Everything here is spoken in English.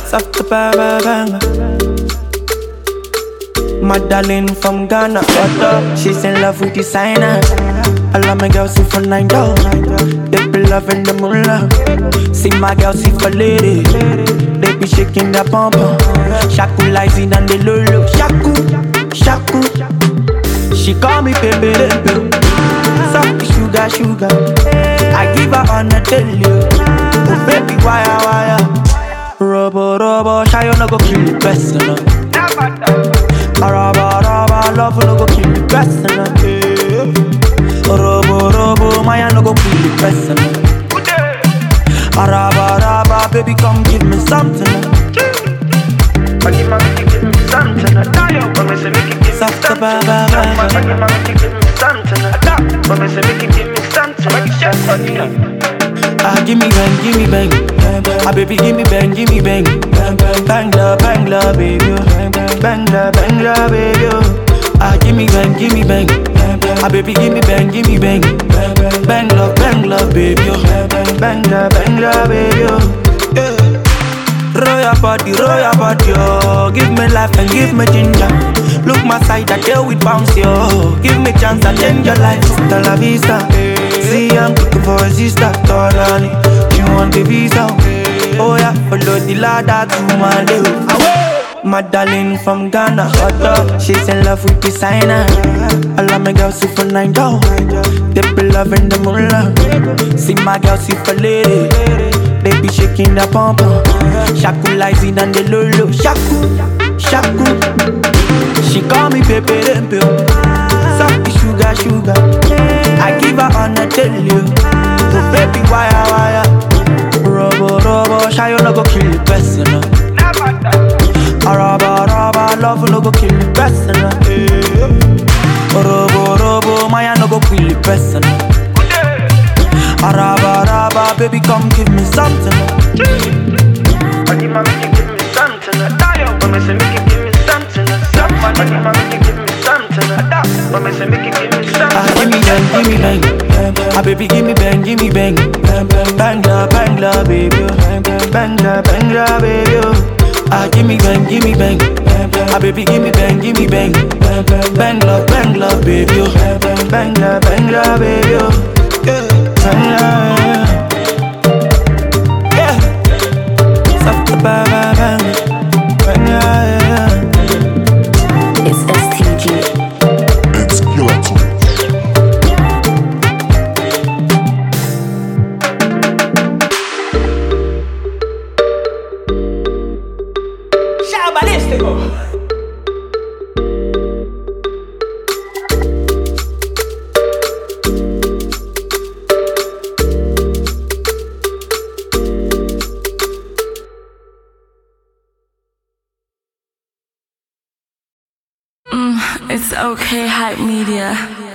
Soft bang. My darling from Ghana, what up? She's in love with designer. All of my girls see for $9. They be loving the moolah. See my girls see for lady. They be shaking their pom pom. Shaku Lizzy and the lulu. Shaku. She call me baby. Soft sugar. I give her on a daily. Oh baby, wire. Robo, shy you no go kill the best, no. Raba, love no go kill the best, no. Robo, my no go kill the best, no. Raba, baby come give me something, no. Give me something, no. Soft baba, give me something. Give me bang. Ah, baby, give me bang. Bang la, baby. Bang la, baby. Ah, give me bang. Ah, baby, give me bang. Bang la, baby. Bang la, baby. Roll your body, oh. Give me life and give me ginger. Look my side, I deal with bounce, yo. Give me chance, I change your life. Hasta la vista. See, I'm looking for a sister, Torani. She want the visa. Oh yeah, follow the ladder to my leo. My darling from Ghana, what up? She's in love with designer. All of my girls see for $9. They be loving the moolah. See my girls see for lady. They be shaking their pom pom. Shaku Lizzy and the lulu. Shaku. She call me baby. Soft sugar. I give her on a daily. Oh baby, wire. Robo, shy you no go kill the best, no. Raba, love no go kill the best, no. Robo, my no go kill the best, no. Raba, baby come give me something, no. Give me something, no. Give me something, give me bang. Ah, baby, give me bang. Bang la, baby. Bang la, baby. Ah, give me bang. Ah, baby, give me bang. Bang la, baby. Bang la, baby. Yeah. Soft bang. It's STG. It's Killer Tunes. It's okay, Hype Media.